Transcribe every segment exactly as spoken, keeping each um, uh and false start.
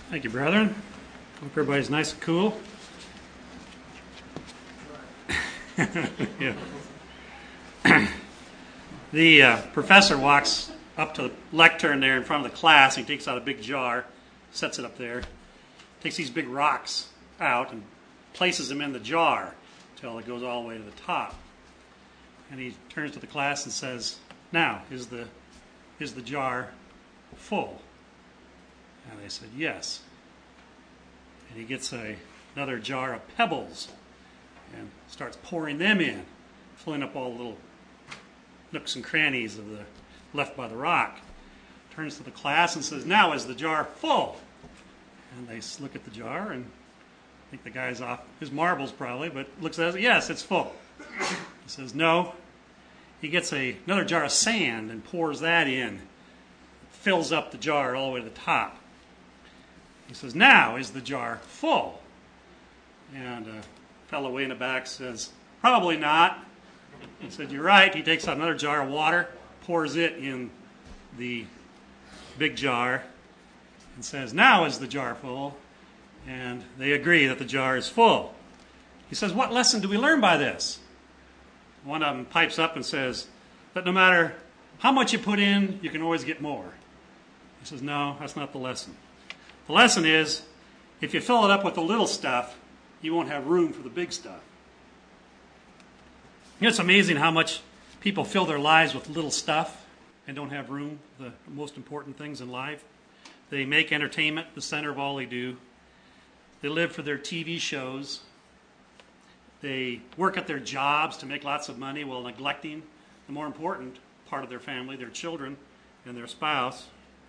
Thank you, brethren. Hope everybody's nice and cool. Yeah. The uh, professor walks up to the lectern there in front of the class. He takes out a big jar, sets it up there, takes these big rocks out and places them in the jar until it goes all the way to the top. And he turns to the class and says, "Now, is the is the jar full?" And they said, "Yes." And he gets a, another jar of pebbles and starts pouring them in, filling up all the little nooks and crannies of the left by the rock. Turns to the class and says, "Now is the jar full?" And they look at the jar and think the guy's off his marbles probably, but looks at it, "Yes, it's full." He says, "No." He gets a, another jar of sand and pours that in, fills up the jar all the way to the top. He says, "Now is the jar full?" And a fellow way in the back says, "Probably not." He said, "You're right." He takes out another jar of water, pours it in the big jar, and says, "Now is the jar full?" And they agree that the jar is full. He says, "What lesson do we learn by this?" One of them pipes up and says that no matter how much you put in, you can always get more. He says, "No, that's not the lesson. The lesson is, if you fill it up with the little stuff, you won't have room for the big stuff." You know, it's amazing how much people fill their lives with little stuff and don't have room for the most important things in life. They make entertainment the center of all they do. They live for their T V shows. They work at their jobs to make lots of money while neglecting the more important part of their family, their children and their spouse.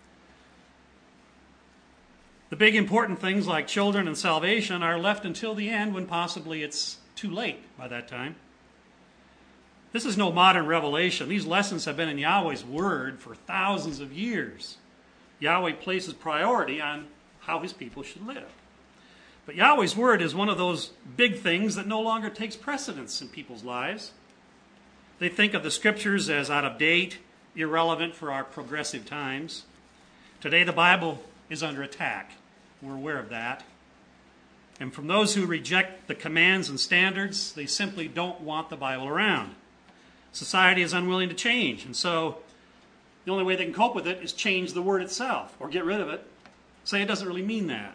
The big important things like children and salvation are left until the end when possibly it's too late by that time. This is no modern revelation. These lessons have been in Yahweh's Word for thousands of years. Yahweh places priority on how His people should live. But Yahweh's Word is one of those big things that no longer takes precedence in people's lives. They think of the Scriptures as out of date, irrelevant for our progressive times. Today the Bible is under attack. We're aware of that. And from those who reject the commands and standards, they simply don't want the Bible around. Society is unwilling to change, and so the only way they can cope with it is change the word itself, or get rid of it, say it doesn't really mean that.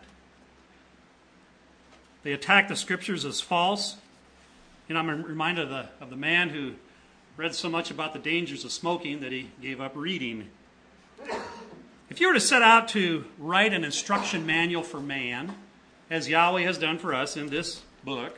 They attack the Scriptures as false. You know, I'm reminded of the, of the man who read so much about the dangers of smoking that he gave up reading. If you were to set out to write an instruction manual for man, as Yahweh has done for us in this book,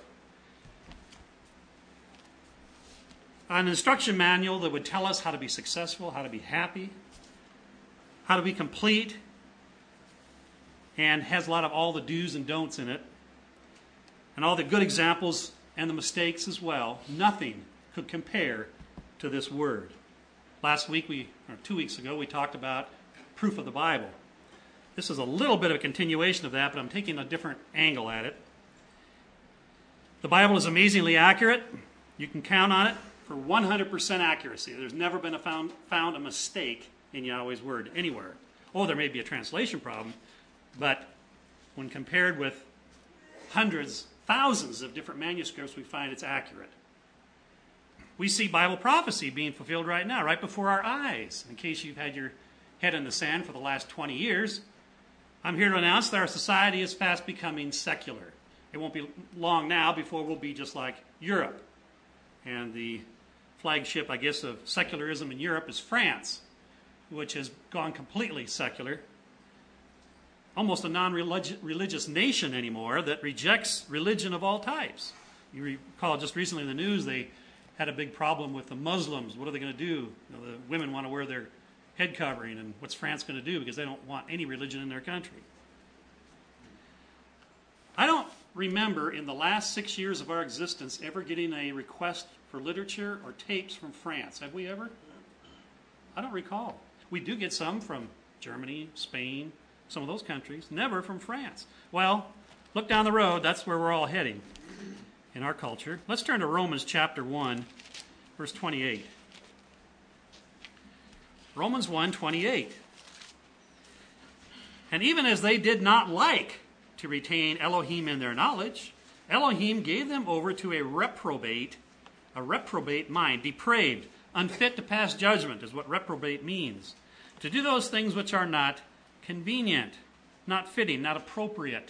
an instruction manual that would tell us how to be successful, how to be happy, how to be complete, and has a lot of all the do's and don'ts in it, and all the good examples and the mistakes as well, nothing could compare to this word. Last week, we, or two weeks ago, we talked about proof of the Bible. This is a little bit of a continuation of that, but I'm taking a different angle at it. The Bible is amazingly accurate. You can count on it for one hundred percent accuracy. There's never been a found, found a mistake in Yahweh's Word anywhere. Oh, there may be a translation problem, but when compared with hundreds, thousands of different manuscripts, we find it's accurate. We see Bible prophecy being fulfilled right now, right before our eyes. In case you've had your head in the sand for the last twenty years, I'm here to announce that our society is fast becoming secular. It won't be long now before we'll be just like Europe. And the flagship, I guess, of secularism in Europe is France, which has gone completely secular. Almost a non-religious nation anymore that rejects religion of all types. You recall just recently in the news they had a big problem with the Muslims. What are they going to do? You know, the women want to wear their head covering, and what's France going to do because they don't want any religion in their country. I don't remember in the last six years of our existence ever getting a request for literature or tapes from France. Have we ever? I don't recall. We do get some from Germany, Spain, some of those countries, never from France. Well, look down the road, that's where we're all heading in our culture. Let's turn to Romans chapter one, verse twenty-eight. Romans one twenty-eight. And even as they did not like to retain Elohim in their knowledge, Elohim gave them over to a reprobate, a reprobate mind, depraved, unfit to pass judgment is what reprobate means. To do those things which are not convenient, not fitting, not appropriate.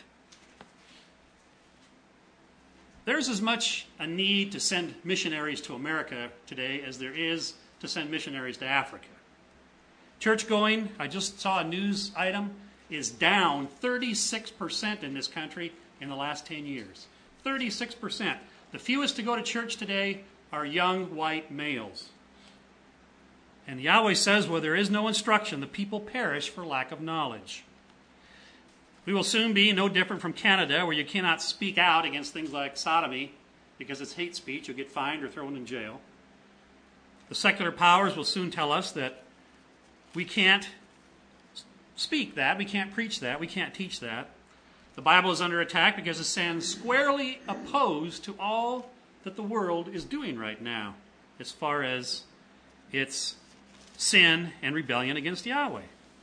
There's as much a need to send missionaries to America today as there is to send missionaries to Africa. Church going, I just saw a news item, is down thirty-six percent in this country in the last ten years. thirty-six percent. The fewest to go to church today are young white males. And Yahweh says, where there is no instruction, the people perish for lack of knowledge. We will soon be no different from Canada, where you cannot speak out against things like sodomy because it's hate speech. You'll get fined or thrown in jail. The secular powers will soon tell us that we can't speak that, we can't preach that, we can't teach that. The Bible is under attack because it stands squarely opposed to all that the world is doing right now as far as its sin and rebellion against Yahweh.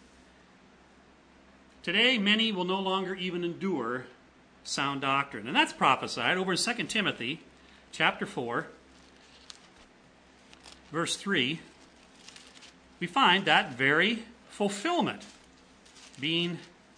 Today, many will no longer even endure sound doctrine. And that's prophesied over in Second Timothy chapter four, verse three. We find that very fulfillment being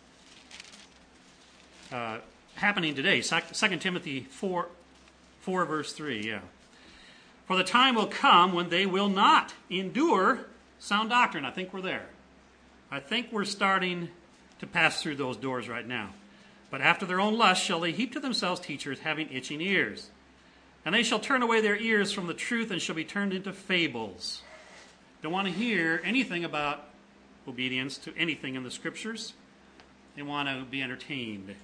uh, happening today. Second Timothy four, four, verse three, yeah. For the time will come when they will not endure sound doctrine. I think we're there. I think we're starting to pass through those doors right now. But after their own lust shall they heap to themselves teachers having itching ears. And they shall turn away their ears from the truth and shall be turned into fables. Don't want to hear anything about obedience to anything in the Scriptures. They want to be entertained.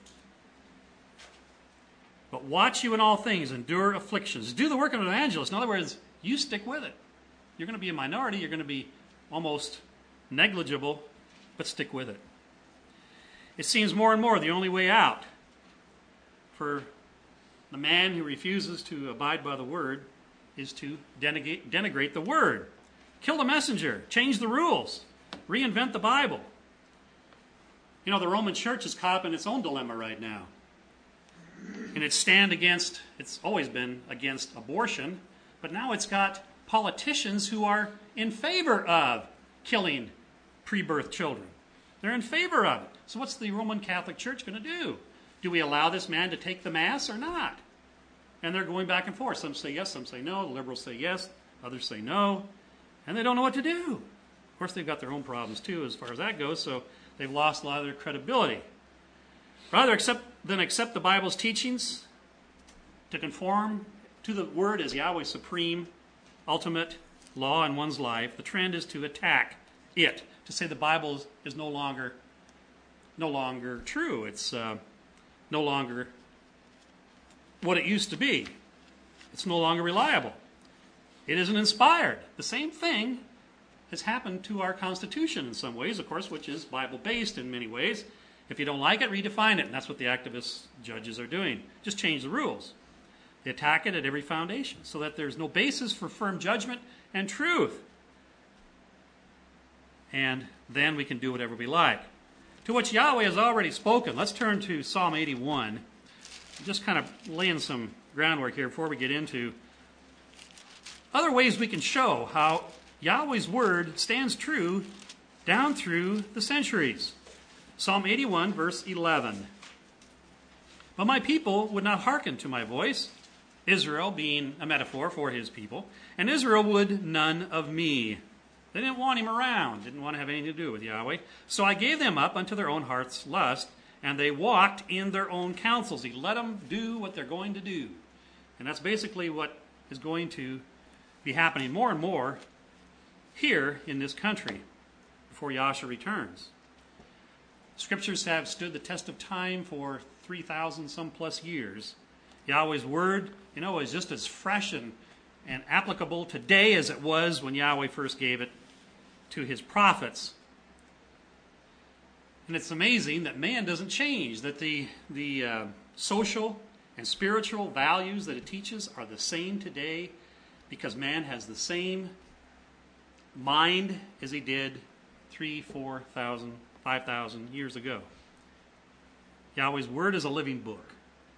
But watch you in all things, endure afflictions. Do the work of an evangelist. In other words, you stick with it. You're going to be a minority. You're going to be almost negligible, but stick with it. It seems more and more the only way out for the man who refuses to abide by the Word is to denigrate, denigrate the Word. Kill the messenger. Change the rules. Reinvent the Bible. You know, the Roman Church is caught up in its own dilemma right now. And its stand against, it's always been against abortion, but now it's got politicians who are in favor of killing pre-birth children. They're in favor of it. So what's the Roman Catholic Church going to do? Do we allow this man to take the Mass or not? And they're going back and forth. Some say yes, some say no. The liberals say yes, others say no. And they don't know what to do. Of course, they've got their own problems too as far as that goes, so they've lost a lot of their credibility. Rather accept, than accept the Bible's teachings, to conform to the Word as Yahweh's supreme, ultimate law in one's life, the trend is to attack it, to say the Bible is no longer, no longer true. It's uh, no longer what it used to be. It's no longer reliable. It isn't inspired. The same thing has happened to our Constitution in some ways, of course, which is Bible-based in many ways. If you don't like it, redefine it. And that's what the activist judges are doing. Just change the rules. They attack it at every foundation so that there's no basis for firm judgment and truth. And then we can do whatever we like. To which Yahweh has already spoken. Let's turn to Psalm eighty-one. Just kind of laying some groundwork here before we get into other ways we can show how Yahweh's word stands true down through the centuries. Psalm eighty-one, verse eleven. But my people would not hearken to my voice, Israel being a metaphor for his people, and Israel would none of me. They didn't want him around, didn't want to have anything to do with Yahweh. So I gave them up unto their own heart's lust, and they walked in their own counsels. He let them do what they're going to do. And that's basically what is going to be happening more and more here in this country before Yahshua returns. Scriptures have stood the test of time for three thousand some plus years. Yahweh's word, you know, is just as fresh and, and applicable today as it was when Yahweh first gave it to his prophets. And it's amazing that man doesn't change, that the, the uh, social and spiritual values that it teaches are the same today because man has the same mind as he did three, four thousand five thousand years ago. Yahweh's Word is a living book.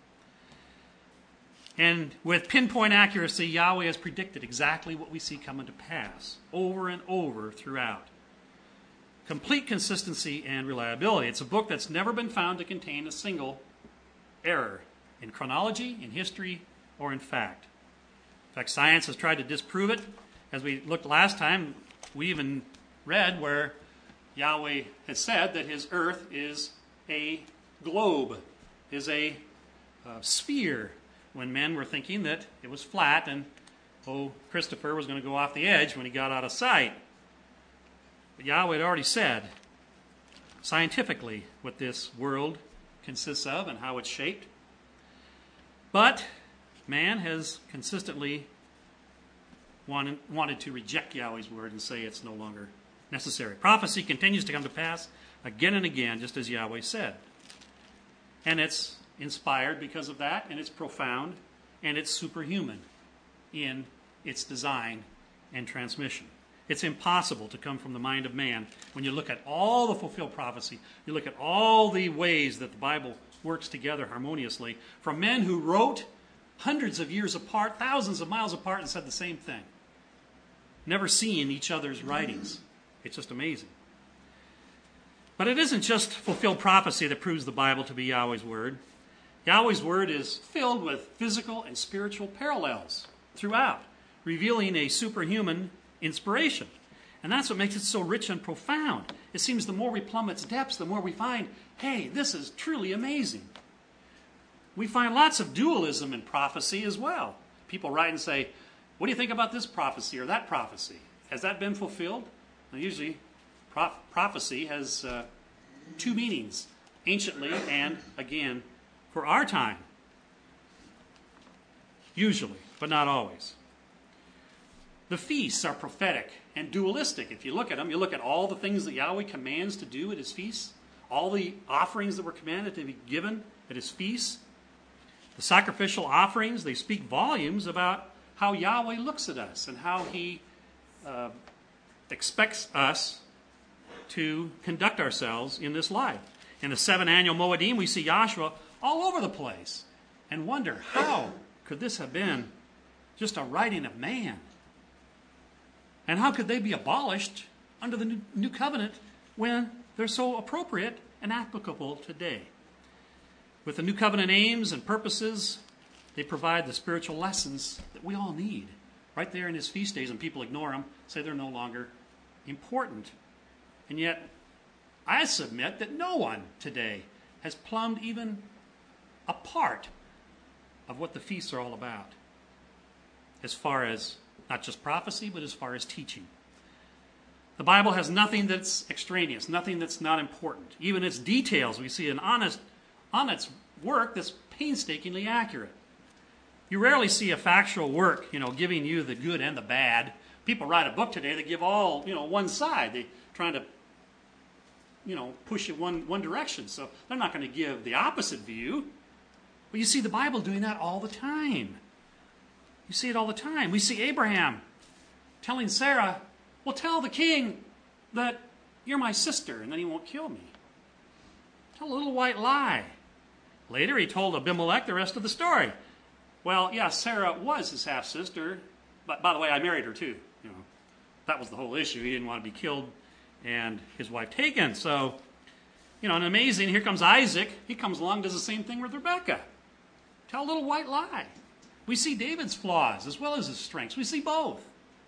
And with pinpoint accuracy, Yahweh has predicted exactly what we see coming to pass over and over throughout. Complete consistency and reliability. It's a book that's never been found to contain a single error in chronology, in history, or in fact. In fact, science has tried to disprove it. As we looked last time, we even read where Yahweh has said that his earth is a globe, is a uh, sphere, when men were thinking that it was flat and, oh, Christopher was going to go off the edge when he got out of sight. But Yahweh had already said scientifically what this world consists of and how it's shaped. But man has consistently wanted, wanted to reject Yahweh's word and say it's no longer necessary. Prophecy continues to come to pass again and again, just as Yahweh said. And it's inspired because of that, and it's profound, and it's superhuman in its design and transmission. It's impossible to come from the mind of man when you look at all the fulfilled prophecy, you look at all the ways that the Bible works together harmoniously, from men who wrote hundreds of years apart, thousands of miles apart, and said the same thing. Never seeing each other's writings. It's just amazing. But it isn't just fulfilled prophecy that proves the Bible to be Yahweh's word. Yahweh's word is filled with physical and spiritual parallels throughout, revealing a superhuman inspiration. And that's what makes it so rich and profound. It seems the more we plumb its depths, the more we find, hey, this is truly amazing. We find lots of dualism in prophecy as well. People write and say, what do you think about this prophecy or that prophecy? Has that been fulfilled? Now, usually, prof- prophecy has uh, two meanings, anciently and, again, for our time. Usually, but not always. The feasts are prophetic and dualistic. If you look at them, you look at all the things that Yahweh commands to do at his feasts, all the offerings that were commanded to be given at his feasts. The sacrificial offerings, they speak volumes about how Yahweh looks at us and how he uh, expects us to conduct ourselves in this life. In the seven annual Moedim, we see Yahshua all over the place and wonder, how could this have been just a writing of man? And how could they be abolished under the new covenant when they're so appropriate and applicable today? With the new covenant aims and purposes, they provide the spiritual lessons that we all need right there in his feast days, and people ignore them, say they're no longer important. And yet, I submit that no one today has plumbed even a part of what the feasts are all about, as far as not just prophecy, but as far as teaching. The Bible has nothing that's extraneous, nothing that's not important. Even its details, we see an honest, on its work that's painstakingly accurate. You rarely see a factual work, you know, giving you the good and the bad. People write a book today that give all, you know, one side. They're trying to, you know, push it one, one direction. So they're not going to give the opposite view. But you see the Bible doing that all the time. You see it all the time. We see Abraham telling Sarah, well, tell the king that you're my sister and then he won't kill me. Tell a little white lie. Later he told Abimelech the rest of the story. Well, yeah, Sarah was his half-sister, but by the way, I married her too. You know, that was the whole issue. He didn't want to be killed and his wife taken. So, you know, and amazing, here comes Isaac. He comes along, does the same thing with Rebekah. Tell a little white lie. We see David's flaws as well as his strengths. We see both.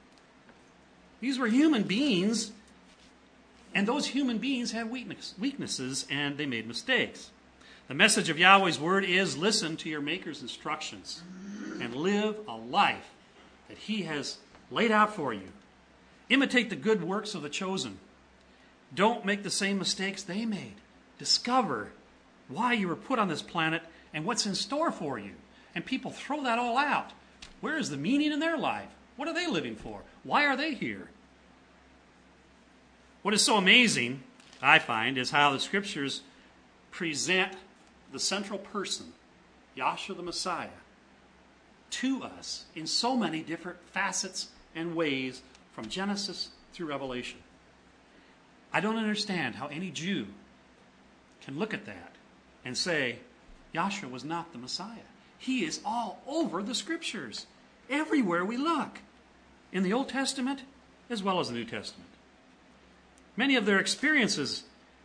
These were human beings, and those human beings have weakness, weaknesses, and they made mistakes. The message of Yahweh's word is, listen to your Maker's instructions and live a life that he has laid out for you. Imitate the good works of the chosen. Don't make the same mistakes they made. Discover why you were put on this planet and what's in store for you. And people throw that all out. Where is the meaning in their life? What are they living for? Why are they here? What is so amazing, I find, is how the Scriptures present the central person, Yahshua the Messiah, to us in so many different facets and ways from Genesis through Revelation. I don't understand how any Jew can look at that and say, Yahshua was not the Messiah. He is all over the Scriptures, everywhere we look, in the Old Testament as well as the New Testament. Many of their experiences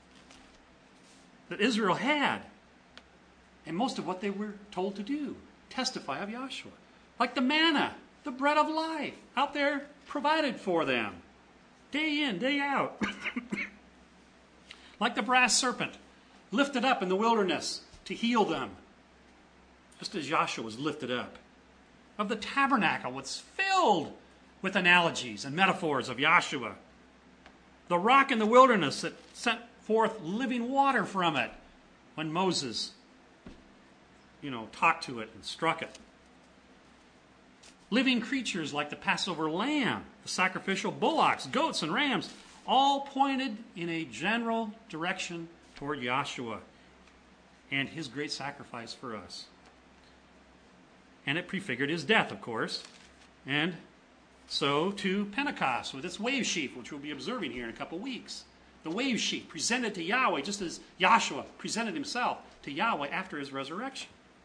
that Israel had, and most of what they were told to do, testify of Yahshua. Like the manna, the bread of life, out there provided for them, day in, day out. Like the brass serpent, lifted up in the wilderness to heal them, just as Yahshua was lifted up. Of the tabernacle, was filled with analogies and metaphors of Yahshua. The rock in the wilderness that sent forth living water from it when Moses, you know, talked to it and struck it. Living creatures like the Passover lamb, the sacrificial bullocks, goats, and rams, all pointed in a general direction toward Yahshua and his great sacrifice for us. And it prefigured his death, of course. And so to Pentecost with its wave sheaf, which we'll be observing here in a couple of weeks. The wave sheaf presented to Yahweh just as Yahshua presented himself to Yahweh after his resurrection.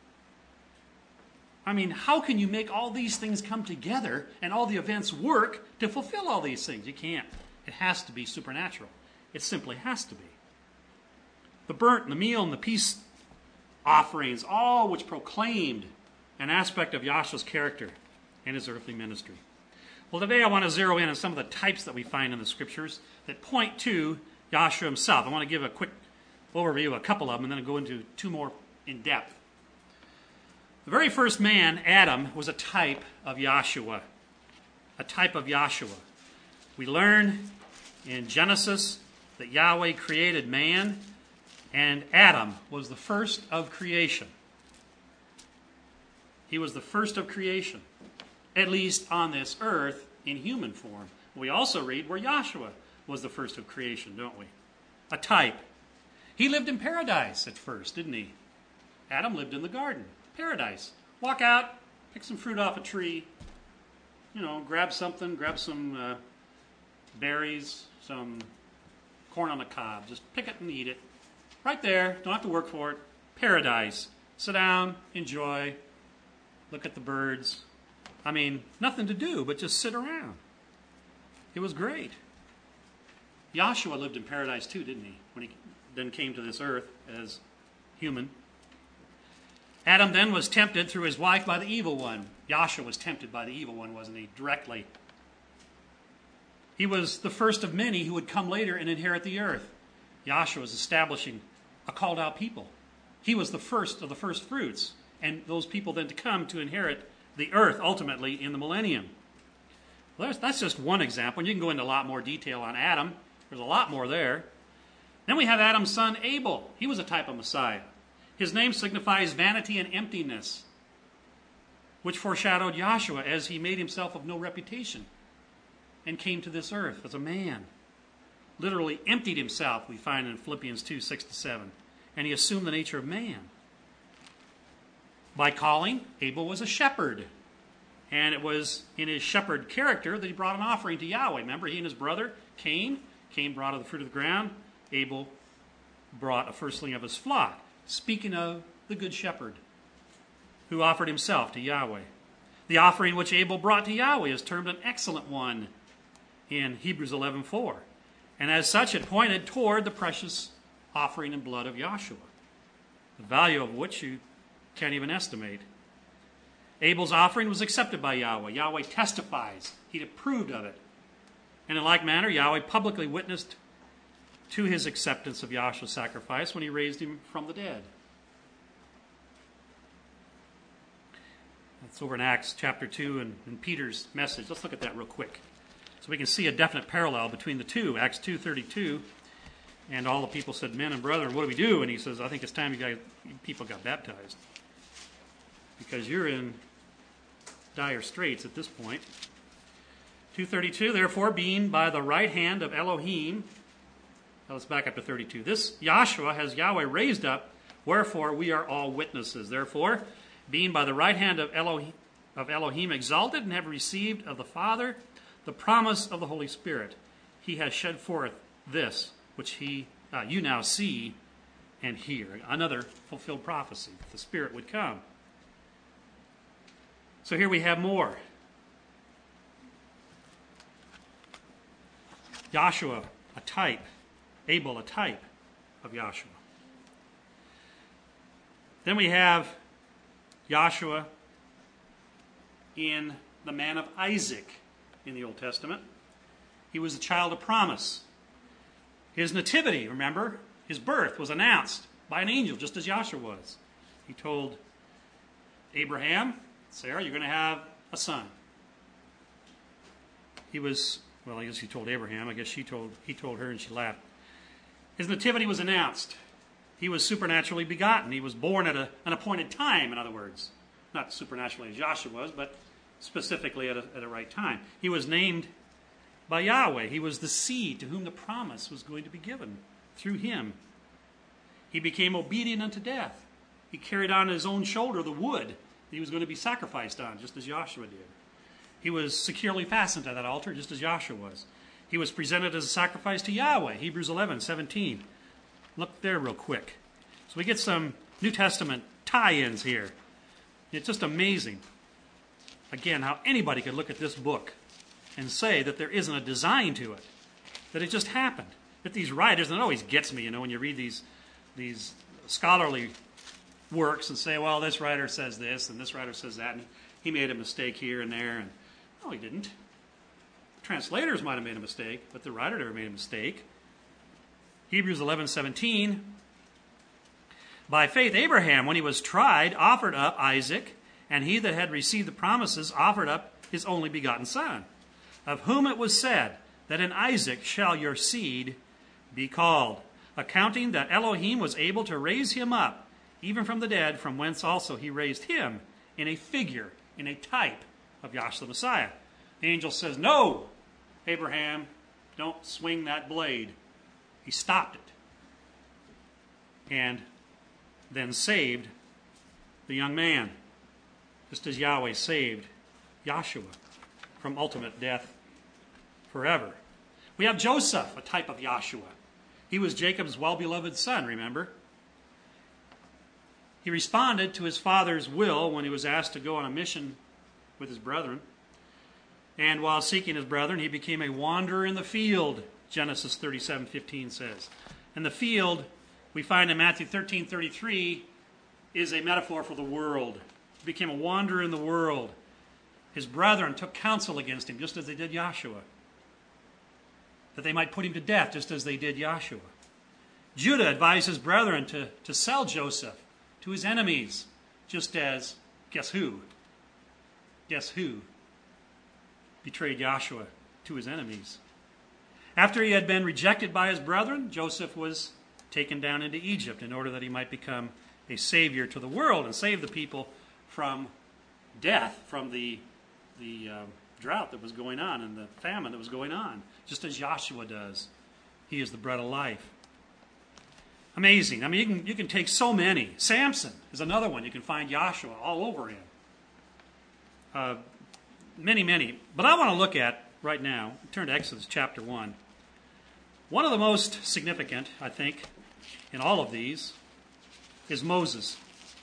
I mean, how can you make all these things come together and all the events work to fulfill all these things? You can't. It has to be supernatural. It simply has to be. The burnt and the meal and the peace offerings, all which proclaimed an aspect of Yahshua's character and his earthly ministry. Well, today I want to zero in on some of the types that we find in the Scriptures that point to Yahshua himself. I want to give a quick overview of a couple of them and then I'll go into two more in depth. The very first man, Adam, was a type of Yahshua. A type of Yahshua. We learn in Genesis that Yahweh created man, and Adam was the first of creation. He was the first of creation, at least on this earth in human form. We also read where Yahshua was the first of creation, don't we? A type. He lived in paradise at first, didn't he? Adam lived in the garden. Paradise. Walk out, pick some fruit off a tree, you know, grab something, grab some uh, berries, some corn on the cob. Just pick it and eat it. Right there. Don't have to work for it. Paradise. Sit down, enjoy, look at the birds. I mean, nothing to do but just sit around. It was great. Yahshua lived in paradise too, didn't he? When he then came to this earth as human. Adam then was tempted through his wife by the evil one. Yahshua was tempted by the evil one, wasn't he? Directly. He was the first of many who would come later and inherit the earth. Yahshua was establishing a called out people. He was the first of the first fruits, and those people then to come to inherit the earth ultimately in the millennium. Well, that's, that's just one example, and you can go into a lot more detail on Adam. There's a lot more there. Then we have Adam's son Abel. He was a type of Messiah. His name signifies vanity and emptiness, which foreshadowed Yahshua as he made himself of no reputation and came to this earth as a man. Literally emptied himself, we find in Philippians two, six to seven. And he assumed the nature of man. By calling, Abel was a shepherd. And it was in his shepherd character that he brought an offering to Yahweh. Remember, he and his brother, Cain, Cain brought of the fruit of the ground. Abel brought a firstling of his flock. Speaking of the good shepherd who offered himself to Yahweh. The offering which Abel brought to Yahweh is termed an excellent one in Hebrews eleven four. And as such, it pointed toward the precious offering and blood of Yahshua, the value of which you can't even estimate. Abel's offering was accepted by Yahweh. Yahweh testifies. He approved of it. And in like manner, Yahweh publicly witnessed to his acceptance of Yahshua's sacrifice when he raised him from the dead. That's over in Acts chapter two and, and Peter's message. Let's look at that real quick. So we can see a definite parallel between the two. Acts two thirty-two, and all the people said, men and brethren, what do we do? And he says, I think it's time you guys, people got baptized. Because you're in dire straits at this point. two thirty-two, therefore, being by the right hand of Elohim. Now let's back up to thirty-two. This Yahshua has Yahweh raised up, wherefore we are all witnesses. Therefore, being by the right hand of Elohim, of Elohim exalted, and have received of the Father the promise of the Holy Spirit, he has shed forth this which he, uh, you now see and hear. Another fulfilled prophecy, that the Spirit would come. So here we have more. Joshua, a type. Abel, a type of Joshua. Then we have Joshua in the man of Isaac in the Old Testament. He was a child of promise. His nativity, remember, his birth was announced by an angel, just as Joshua was. He told Abraham, Sarah, you're going to have a son. He was, well, I guess he told Abraham. I guess she told, he told her and she laughed. His nativity was announced. He was supernaturally begotten. He was born at a, an appointed time, in other words. Not supernaturally as Joshua was, but specifically at a, at a right time. He was named by Yahweh. He was the seed to whom the promise was going to be given through him. He became obedient unto death. He carried on his own shoulder the wood that he was going to be sacrificed on, just as Joshua did. He was securely fastened to that altar, just as Joshua was. He was presented as a sacrifice to Yahweh, Hebrews eleven seventeen. Look there real quick. So we get some New Testament tie-ins here. It's just amazing, again, how anybody could look at this book and say that there isn't a design to it, that it just happened. That these writers, and it always gets me, you know, when you read these, these scholarly works and say, well, this writer says this and this writer says that, and he made a mistake here and there. And no, he didn't. The translators might have made a mistake, but the writer never made a mistake. Hebrews eleven seventeen. By faith Abraham, when he was tried, offered up Isaac, and he that had received the promises offered up his only begotten son, of whom it was said that in Isaac shall your seed be called, accounting that Elohim was able to raise him up, even from the dead, from whence also he raised him, in a figure, in a type of Yahshua the Messiah. The angel says, no, Abraham, don't swing that blade. He stopped it. And then saved the young man, just as Yahweh saved Joshua from ultimate death forever. We have Joseph, a type of Joshua. He was Jacob's well-beloved son, remember? He responded to his father's will when he was asked to go on a mission with his brethren. And while seeking his brethren, he became a wanderer in the field, Genesis thirty-seven fifteen says. And the field, we find in Matthew thirteen thirty-three, is a metaphor for the world. He became a wanderer in the world. His brethren took counsel against him, just as they did Joshua, that they might put him to death, just as they did Joshua. Judah advised his brethren to, to sell Joseph to his enemies, just as, guess who? Guess who betrayed Joshua to his enemies? After he had been rejected by his brethren, Joseph was taken down into Egypt in order that he might become a savior to the world and save the people from death, from the, the uh, drought that was going on and the famine that was going on, just as Joshua does. He is the bread of life. Amazing. I mean, you can, you can take so many. Samson is another one. You can find Joshua all over him. Uh, many, many. But I want to look at, right now, turn to Exodus chapter one. One of the most significant, I think, in all of these is Moses.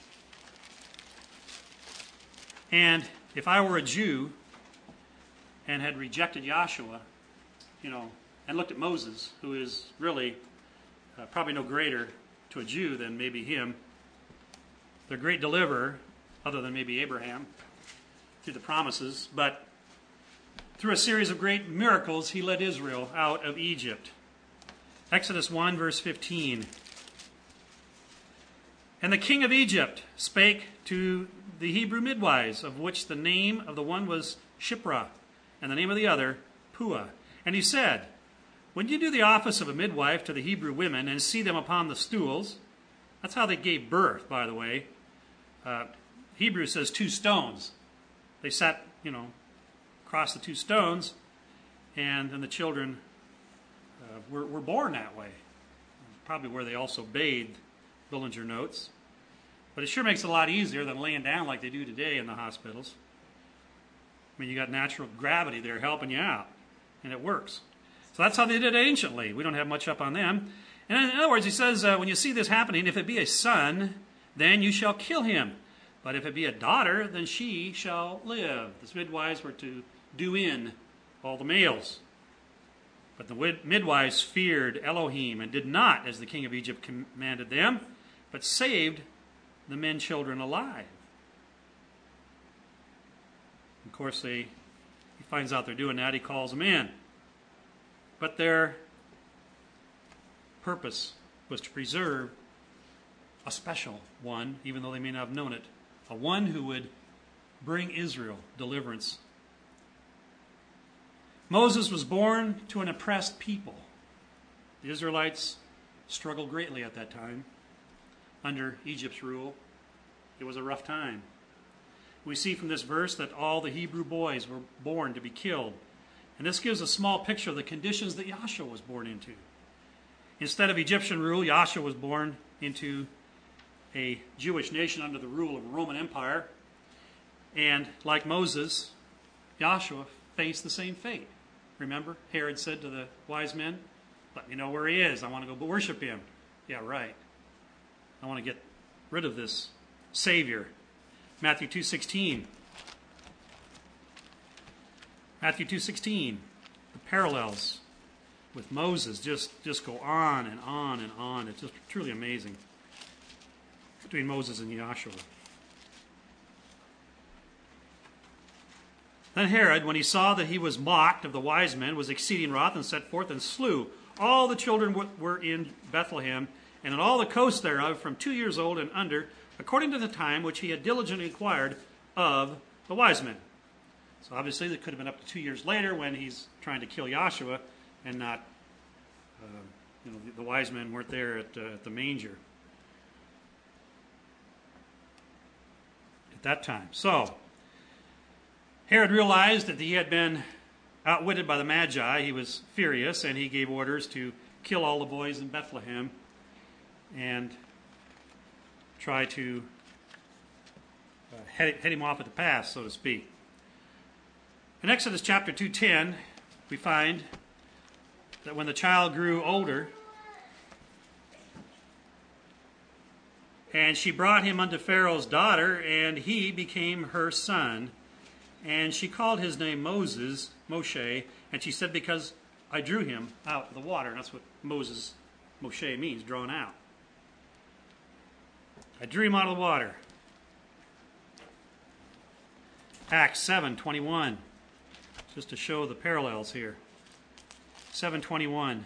And if I were a Jew and had rejected Joshua, you know, and looked at Moses, who is really uh, probably no greater to a Jew than maybe him, the great deliverer, other than maybe Abraham, through the promises, but through a series of great miracles, he led Israel out of Egypt. Exodus one, verse fifteen. And the king of Egypt spake to the Hebrew midwives, of which the name of the one was Shiphrah, and the name of the other Puah. And he said, when you do the office of a midwife to the Hebrew women and see them upon the stools, that's how they gave birth, by the way. Uh, Hebrew says two stones. They sat, you know, across the two stones, and then the children uh, were, were born that way. Probably where they also bathed, Billinger notes. But it sure makes it a lot easier than laying down like they do today in the hospitals. I mean, you got natural gravity there helping you out, and it works. So that's how they did it anciently. We don't have much up on them. And in other words, he says, uh, when you see this happening, if it be a son, then you shall kill him. But if it be a daughter, then she shall live. The midwives were to do in all the males. But the midwives feared Elohim and did not, as the king of Egypt commanded them, but saved the men children alive. Of course, they, he finds out they're doing that. He calls them in. But their purpose was to preserve a special one, even though they may not have known it, a one who would bring Israel deliverance. Moses was born to an oppressed people. The Israelites struggled greatly at that time under Egypt's rule. It was a rough time. We see from this verse that all the Hebrew boys were born to be killed. And this gives a small picture of the conditions that Yahshua was born into. Instead of Egyptian rule, Yahshua was born into a Jewish nation under the rule of a Roman Empire. And like Moses, Yahshua faced the same fate. Remember, Herod said to the wise men, "Let me know where he is. I want to go worship him." Yeah, right. I want to get rid of this Savior. Matthew two sixteen. Matthew two sixteen. The parallels with Moses just, just go on and on and on. It's just truly amazing between Moses and Yahshua. Then Herod, when he saw that he was mocked of the wise men, was exceeding wroth, and set forth and slew all the children which were in Bethlehem, and in all the coasts thereof, from two years old and under, according to the time which he had diligently inquired of the wise men. So obviously that could have been up to two years later when he's trying to kill Yahshua, and not, uh, you know, the, the wise men weren't there at, uh, at the manger at that time. So Herod realized that he had been outwitted by the Magi. He was furious, and he gave orders to kill all the boys in Bethlehem and try to uh, head, head him off at the pass, so to speak. In Exodus chapter two ten, we find that when the child grew older, and she brought him unto Pharaoh's daughter, and he became her son. And she called his name Moses, Moshe, and she said, because I drew him out of the water. And that's what Moses, Moshe means, drawn out. I drew him out of the water. Acts seven twenty-one, just to show the parallels here. seven twenty-one.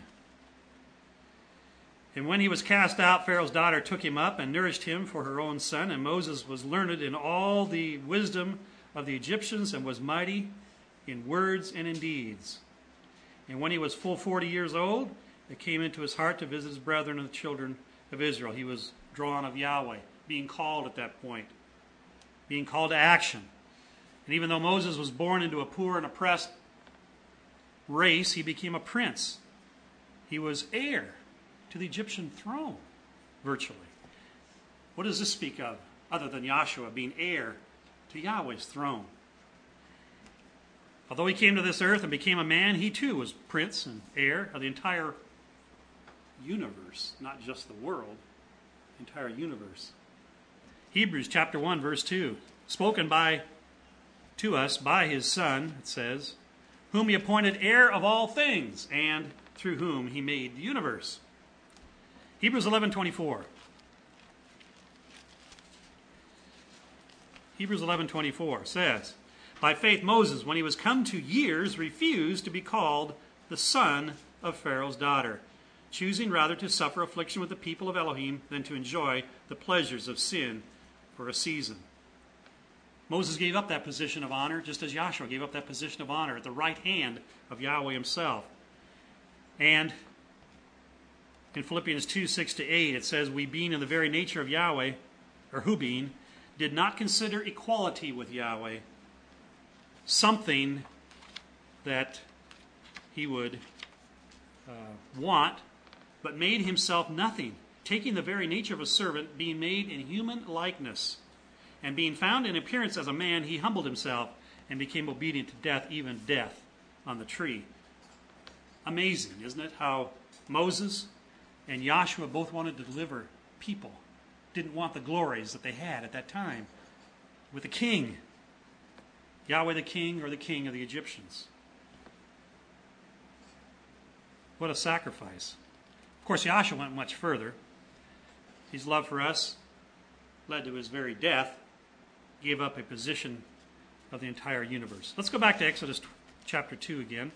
And when he was cast out, Pharaoh's daughter took him up and nourished him for her own son. And Moses was learned in all the wisdom of the Egyptians, and was mighty in words and in deeds. And when he was full forty years old, it came into his heart to visit his brethren and the children of Israel. He was drawn of Yahweh, being called at that point, being called to action. And even though Moses was born into a poor and oppressed race, he became a prince. He was heir to the Egyptian throne, virtually. What does this speak of, other than Yahshua being heir to Yahweh's throne? Although he came to this earth and became a man, he too was prince and heir of the entire universe, not just the world, the entire universe. Hebrews chapter one, verse two, spoken by to us by his Son, it says, whom he appointed heir of all things, and through whom he made the universe. Hebrews eleven twenty-four. Hebrews eleven twenty-four says, by faith Moses, when he was come to years, refused to be called the son of Pharaoh's daughter, choosing rather to suffer affliction with the people of Elohim than to enjoy the pleasures of sin for a season. Moses gave up that position of honor, just as Yahshua gave up that position of honor at the right hand of Yahweh himself. And in Philippians two, six to eight, it says, we being in the very nature of Yahweh, or who being, did not consider equality with Yahweh something that he would uh, want, but made himself nothing, taking the very nature of a servant, being made in human likeness. And being found in appearance as a man, he humbled himself and became obedient to death, even death on the tree. amazing, isn't it? How Moses and Joshua both wanted to deliver people, didn't want the glories that they had at that time with the king, Yahweh the king or the king of the Egyptians. What a sacrifice. Of course, Joshua went much further. His love for us led to his very death, gave up a position of the entire universe. Let's go back to Exodus chapter two again.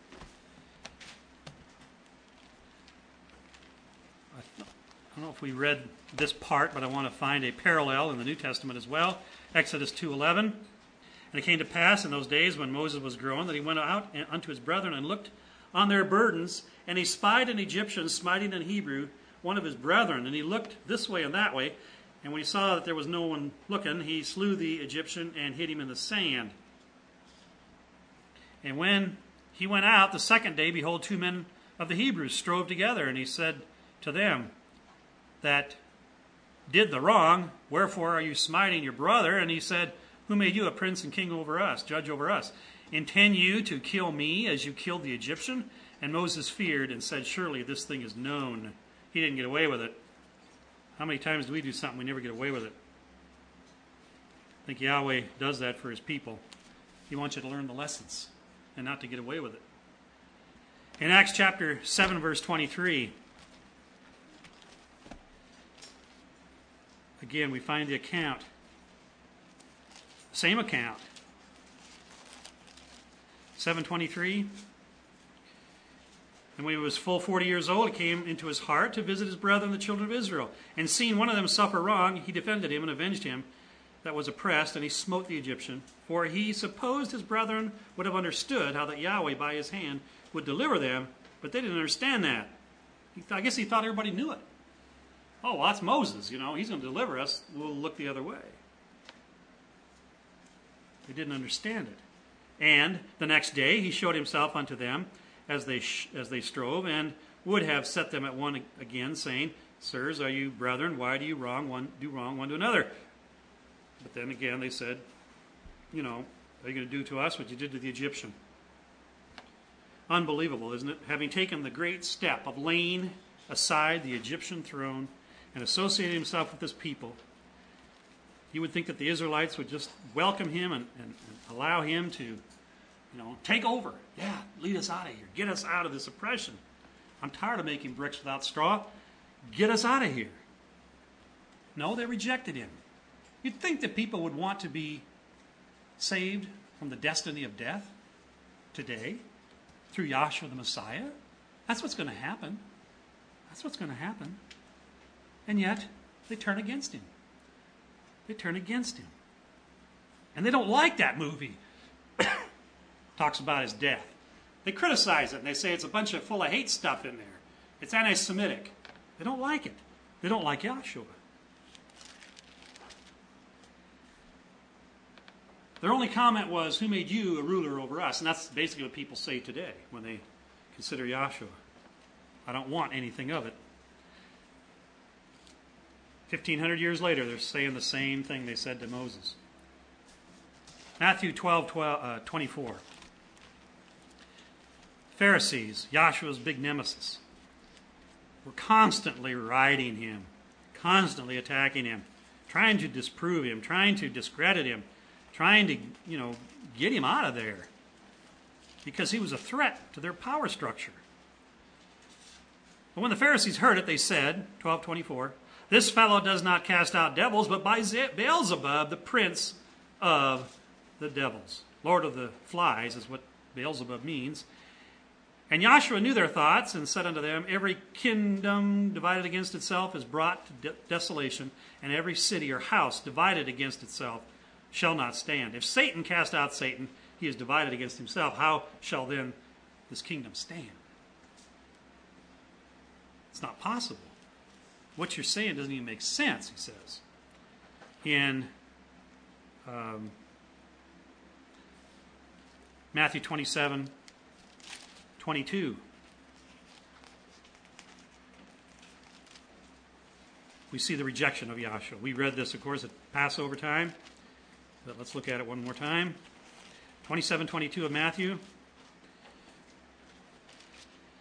I don't know if we read this part, but I want to find a parallel in the New Testament as well. Exodus two eleven. And it came to pass in those days when Moses was grown that he went out unto his brethren and looked on their burdens, and he spied an Egyptian smiting an Hebrew, one of his brethren. And he looked this way and that way, and when he saw that there was no one looking, he slew the Egyptian and hid him in the sand. And when he went out the second day, behold, two men of the Hebrews strove together, and he said to them that did the wrong, wherefore are you smiting your brother? And he said, who made you a prince and king over us, judge over us? Intend you to kill me as you killed the Egyptian? And Moses feared and said, surely this thing is known. He didn't get away with it. How many times do we do something we never get away with it? I think Yahweh does that for his people. He wants you to learn the lessons and not to get away with it. In Acts chapter seven, verse twenty-three, again, we find the account. Same account. seven twenty-three. And when he was full forty years old, it came into his heart to visit his brethren, the children of Israel. And seeing one of them suffer wrong, he defended him and avenged him that was oppressed, and he smote the Egyptian. For he supposed his brethren would have understood how that Yahweh by his hand would deliver them, but they didn't understand that. He th- I guess he thought everybody knew it. Oh, well, that's Moses, you know, he's going to deliver us. We'll look the other way. They didn't understand it. And the next day he showed himself unto them as they sh- as they strove, and would have set them at one again, saying, sirs, are you brethren? Why do you wrong one do wrong one to another? But then again they said, you know, are you going to do to us what you did to the Egyptian? Unbelievable, isn't it? Having taken the great step of laying aside the Egyptian throne and associating himself with his people, you would think that the Israelites would just welcome him and, and, and allow him to, you know, take over. Yeah, lead us out of here. Get us out of this oppression. I'm tired of making bricks without straw. Get us out of here. No, they rejected him. You'd think that people would want to be saved from the destiny of death today through Yahshua the Messiah. That's what's going to happen. That's what's going to happen. And yet, they turn against him. They turn against him. And they don't like that movie. Talks about his death. They criticize it and they say it's a bunch of full of hate stuff in there. It's anti-Semitic. They don't like it. They don't like Yahshua. Their only comment was, who made you a ruler over us? And that's basically what people say today when they consider Yahshua. I don't want anything of it. fifteen hundred years later, they're saying the same thing they said to Moses. Matthew twelve, twelve uh, twenty-four. Pharisees, Yahshua's big nemesis, were constantly riding him, constantly attacking him, trying to disprove him, trying to discredit him, trying to, you know, get him out of there because he was a threat to their power structure. But when the Pharisees heard it, they said, twelve twenty-four, this fellow does not cast out devils, but by Beelzebub, the prince of the devils. Lord of the flies is what Beelzebub means. And Yahshua knew their thoughts and said unto them, every kingdom divided against itself is brought to de- desolation, and every city or house divided against itself shall not stand. If Satan cast out Satan, he is divided against himself. How shall then this kingdom stand? It's not possible. What you're saying doesn't even make sense, he says. In um, Matthew twenty-seven, twenty-two, we see the rejection of Yahshua. We read this, of course, at Passover time, but let's look at it one more time. twenty-seven, twenty-two of Matthew.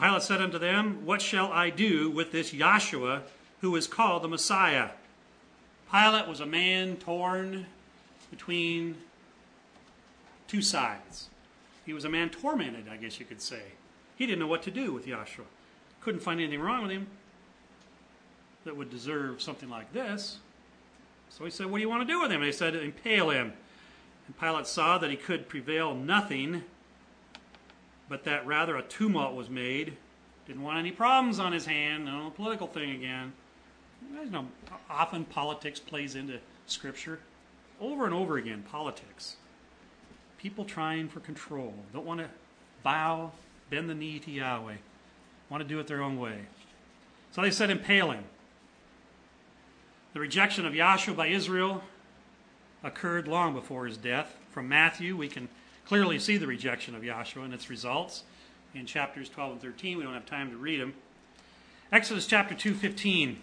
Pilate said unto them, What shall I do with this Yahshua, who is called the Messiah? Pilate was a man torn between two sides. He was a man tormented, I guess you could say. He didn't know what to do with Yahshua. Couldn't find anything wrong with him that would deserve something like this. So he said, what do you want to do with him? And they said, impale him. And Pilate saw that he could prevail nothing, but that rather a tumult was made. Didn't want any problems on his hand. No political thing again. You know, often politics plays into Scripture. Over and over again, politics. People trying for control. Don't want to bow, bend the knee to Yahweh. Want to do it their own way. So they said impale him. The rejection of Yahshua by Israel occurred long before his death. From Matthew, we can clearly see the rejection of Yahshua and its results in chapters twelve and thirteen. We don't have time to read them. Exodus chapter two fifteen.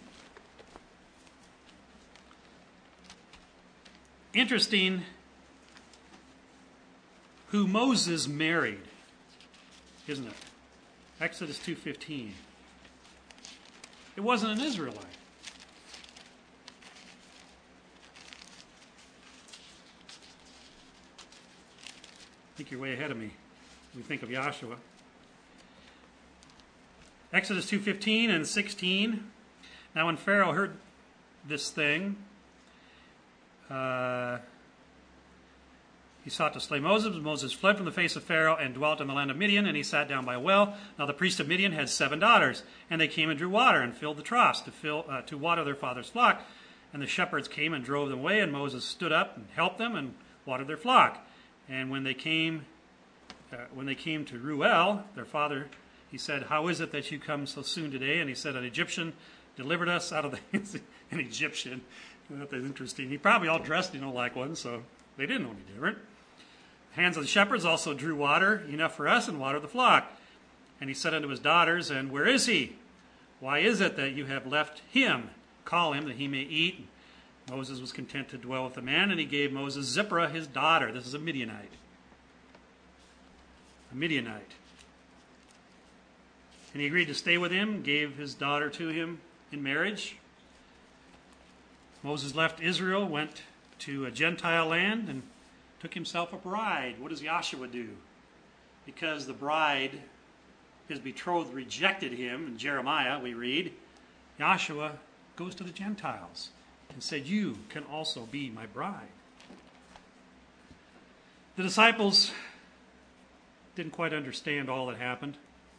Interesting who Moses married, isn't it? Exodus two fifteen. It wasn't an Israelite. I think you're way ahead of me when we think of Yahshua. Exodus two fifteen and sixteen. Now when Pharaoh heard this thing, uh, he sought to slay Moses. Moses fled from the face of Pharaoh and dwelt in the land of Midian, and he sat down by a well. Now the priest of Midian had seven daughters, and they came and drew water and filled the troughs to fill uh, to water their father's flock. And the shepherds came and drove them away, and Moses stood up and helped them and watered their flock. And when they came, uh, when they came to Ruel, their father, he said, "How is it that you come so soon today?" And he said, "An Egyptian delivered us out of the an Egyptian." That's interesting. He probably all dressed, you know, like one, so they didn't know any different. The hands of the shepherds also drew water enough for us and watered the flock. And he said unto his daughters, "And where is he? Why is it that you have left him? Call him that he may eat." And Moses was content to dwell with the man, and he gave Moses Zipporah his daughter. This is a Midianite. A Midianite. And he agreed to stay with him, gave his daughter to him in marriage. Moses left Israel, went to a Gentile land, and took himself a bride. What does Yahshua do? Because the bride, his betrothed, rejected him, in Jeremiah we read, Yahshua goes to the Gentiles and said, "You can also be my bride." The disciples didn't quite understand all that happened.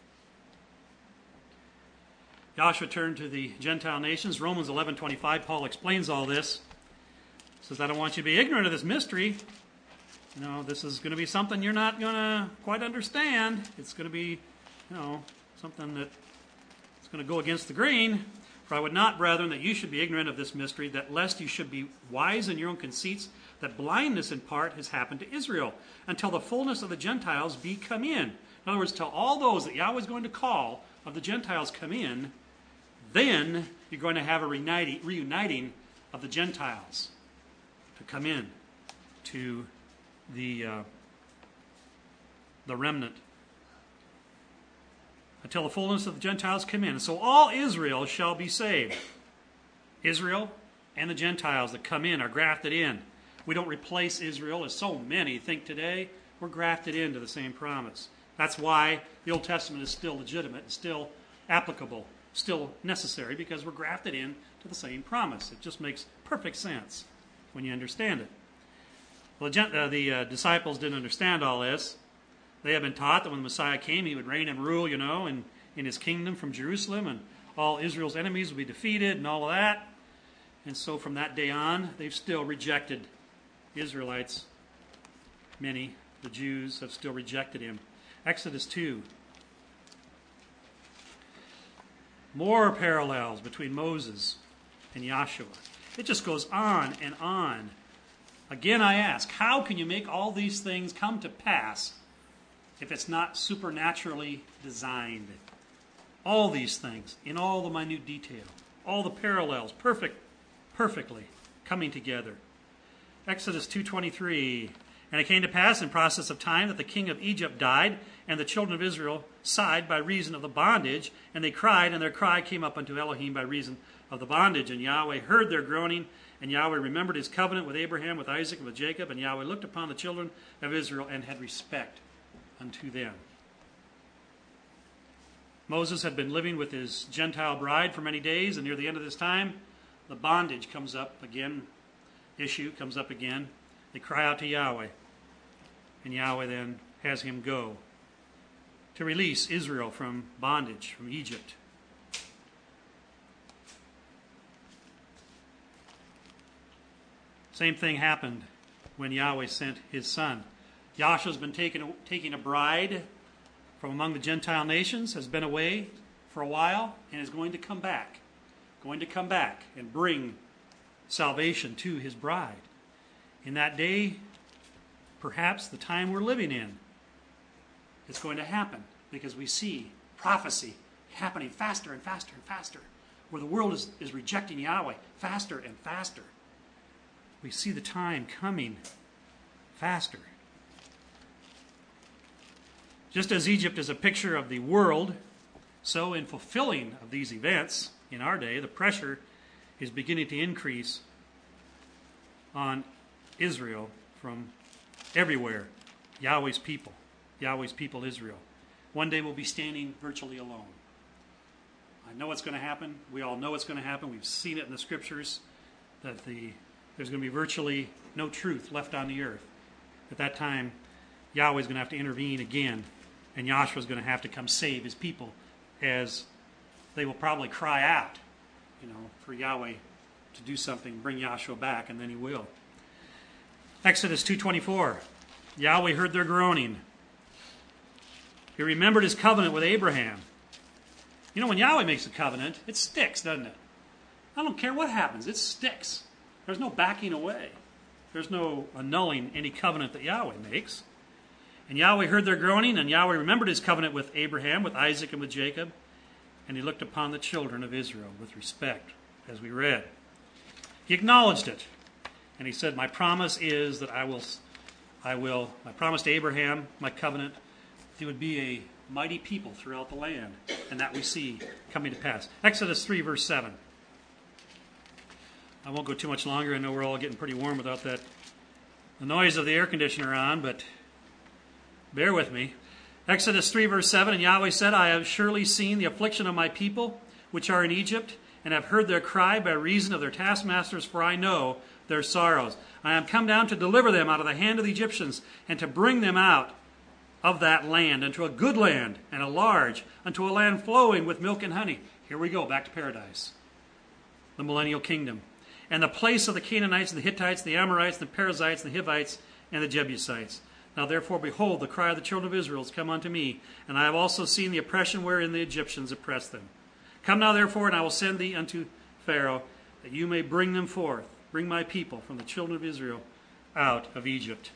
Yahshua turned to the Gentile nations. Romans eleven twenty-five, Paul explains all this. He says, "I don't want you to be ignorant of this mystery." You know, this is going to be something you're not going to quite understand. It's going to be, you know, something that is going to go against the grain. "For I would not, brethren, that you should be ignorant of this mystery, that lest you should be wise in your own conceits, that blindness in part has happened to Israel, until the fullness of the Gentiles be come in." In other words, till all those that Yahweh is going to call of the Gentiles come in, then you're going to have a reuniting, reuniting of the Gentiles to come in to the uh, the remnant. Until the fullness of the Gentiles come in. And so all Israel shall be saved. Israel and the Gentiles that come in are grafted in. We don't replace Israel, as so many think today. We're grafted into the same promise. That's why the Old Testament is still legitimate and still applicable, still necessary, because we're grafted in to the same promise. It just makes perfect sense when you understand it. Well, the, uh, the uh, disciples didn't understand all this. They had been taught that when the Messiah came, he would reign and rule, you know, in, in his kingdom from Jerusalem, and all Israel's enemies would be defeated and all of that. And so from that day on, they've still rejected Israelites. Many, the Jews, have still rejected him. Exodus two. More parallels between Moses and Yahshua. It just goes on and on. Again, I ask, how can you make all these things come to pass if it's not supernaturally designed? All these things, in all the minute detail, all the parallels, perfect, perfectly coming together. Exodus two twenty-three, And it came to pass in process of time that the king of Egypt died, and the children of Israel sighed by reason of the bondage, and they cried, and their cry came up unto Elohim by reason of the bondage. And Yahweh heard their groaning, and Yahweh remembered his covenant with Abraham, with Isaac, and with Jacob, and Yahweh looked upon the children of Israel and had respect unto them. Moses had been living with his Gentile bride for many days, and near the end of this time, the bondage comes up again, issue comes up again. They cry out to Yahweh, and Yahweh then has him go to release Israel from bondage, from Egypt. Same thing happened when Yahweh sent his son. Yahshua's been taking, taking a bride from among the Gentile nations, has been away for a while, and is going to come back. Going to come back and bring salvation to his bride. In that day, perhaps the time we're living in, it's going to happen because we see prophecy happening faster and faster and faster, where the world is, is rejecting Yahweh faster and faster. We see the time coming faster. Just as Egypt is a picture of the world, so in fulfilling of these events in our day, the pressure is beginning to increase on Israel from everywhere. Yahweh's people. Yahweh's people, Israel. One day we'll be standing virtually alone. I know it's going to happen. We all know it's going to happen. We've seen it in the scriptures that the there's going to be virtually no truth left on the earth. At that time, Yahweh's going to have to intervene again, and Yahshua's going to have to come save his people, as they will probably cry out, you know, for Yahweh to do something, bring Yahshua back, and then he will. Exodus two twenty-four. Yahweh heard their groaning. He remembered his covenant with Abraham. You know, when Yahweh makes a covenant, it sticks, doesn't it? I don't care what happens, it sticks. There's no backing away. There's no annulling any covenant that Yahweh makes. And Yahweh heard their groaning, and Yahweh remembered his covenant with Abraham, with Isaac, and with Jacob. And he looked upon the children of Israel with respect, as we read. He acknowledged it. And he said, my promise is that I will, I will, my promise to Abraham, my covenant, there would be a mighty people throughout the land. And that we see coming to pass. Exodus three, verse seven. I won't go too much longer. I know we're all getting pretty warm without that, the noise of the air conditioner on, but bear with me. Exodus three, verse seven, and Yahweh said, I have surely seen the affliction of my people, which are in Egypt, and have heard their cry by reason of their taskmasters, for I know their sorrows. I am come down to deliver them out of the hand of the Egyptians, and to bring them out of that land, unto a good land, and a large, unto a land flowing with milk and honey. Here we go, back to paradise. The millennial kingdom. And the place of the Canaanites, and the Hittites, the Amorites, the Perizzites, the Hivites, and the Jebusites. Now therefore, behold, the cry of the children of Israel has come unto me, and I have also seen the oppression wherein the Egyptians oppress them. Come now therefore, and I will send thee unto Pharaoh, that you may bring them forth, bring my people from the children of Israel out of Egypt.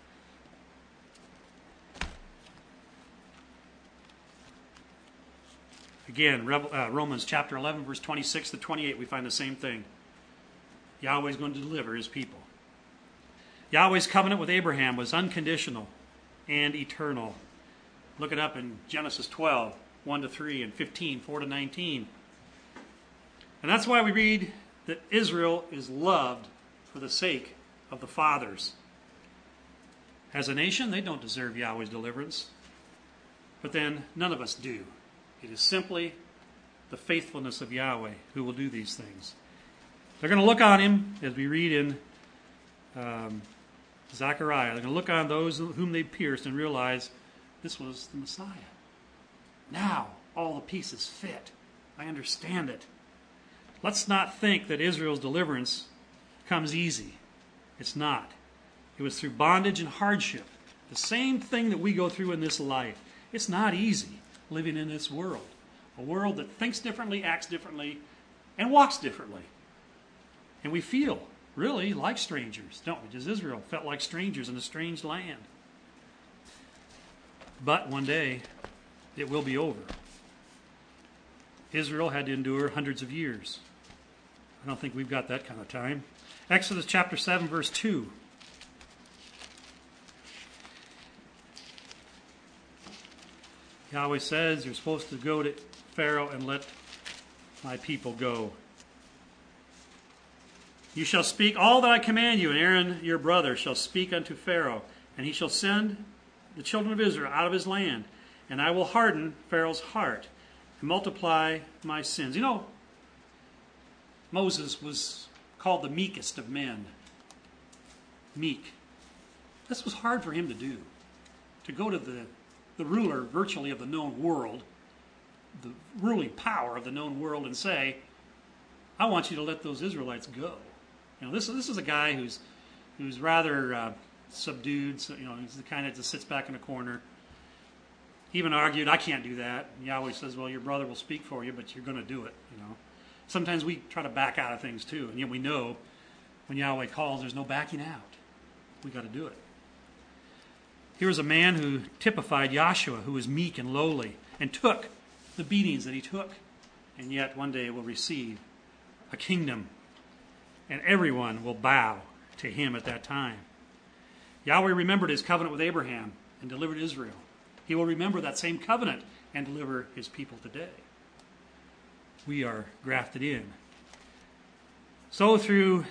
Again, Romans chapter eleven, verse twenty-six to twenty-eight, we find the same thing. Yahweh is going to deliver his people. Yahweh's covenant with Abraham was unconditional and eternal. Look it up in Genesis twelve, one to three, and fifteen, four to nineteen. And that's why we read that Israel is loved for the sake of the fathers. As a nation, they don't deserve Yahweh's deliverance. But then none of us do. It is simply the faithfulness of Yahweh who will do these things. They're going to look on him, as we read in um, Zechariah. They're going to look on those whom they pierced and realize this was the Messiah. Now, all the pieces fit. I understand it. Let's not think that Israel's deliverance comes easy. It's not. It was through bondage and hardship. The same thing that we go through in this life. It's not easy living in this world. A world that thinks differently, acts differently, and walks differently. And we feel, really, like strangers, don't we? Just Israel felt like strangers in a strange land. But one day, it will be over. Israel had to endure hundreds of years. I don't think we've got that kind of time. Exodus chapter seven, verse two. Yahweh says you're supposed to go to Pharaoh and let my people go. You shall speak all that I command you, and Aaron your brother shall speak unto Pharaoh, and he shall send the children of Israel out of his land, and I will harden Pharaoh's heart and multiply my sins. You know, Moses was called the meekest of men. Meek. This was hard for him to do. To go to the, the ruler virtually of the known world, the ruling power of the known world, and say, I want you to let those Israelites go. You know, this, this is a guy who's who's rather uh, subdued. So, you know, he's the kind that just sits back in a corner. He even argued, I can't do that. And Yahweh says, well, your brother will speak for you, but you're going to do it. You know, sometimes we try to back out of things too, and yet we know when Yahweh calls, there's no backing out. We got to do it. Here's a man who typified Joshua, who was meek and lowly, and took the beatings that he took, and yet one day will receive a kingdom, and everyone will bow to him at that time. Yahweh remembered his covenant with Abraham and delivered Israel. He will remember that same covenant and deliver his people today. We are grafted in. So through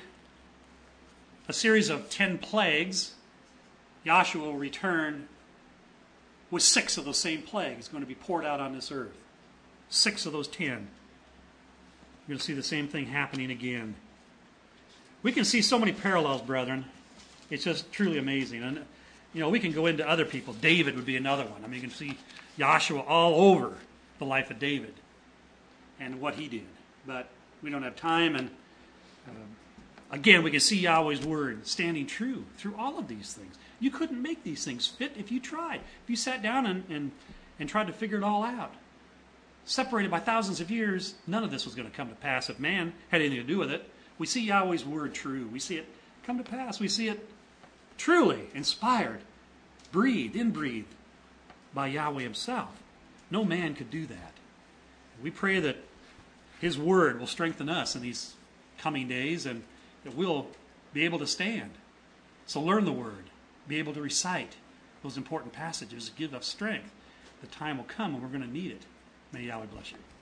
a series of ten plagues, Joshua will return with six of those same plagues going to be poured out on this earth. Six of those ten. You're going to see the same thing happening again. We can see so many parallels, brethren. It's just truly amazing. And, you know, we can go into other people. David would be another one. I mean, you can see Joshua all over the life of David and what he did. But we don't have time. And uh, again, we can see Yahweh's word standing true through all of these things. You couldn't make these things fit if you tried. If you sat down and, and, and tried to figure it all out. Separated by thousands of years, none of this was going to come to pass if man had anything to do with it. We see Yahweh's word true. We see it come to pass. We see it truly inspired, breathed, inbreathed by Yahweh himself. No man could do that. We pray that his word will strengthen us in these coming days and that we'll be able to stand. So learn the word. Be able to recite those important passages. Give us strength. The time will come when we're going to need it. May Yahweh bless you.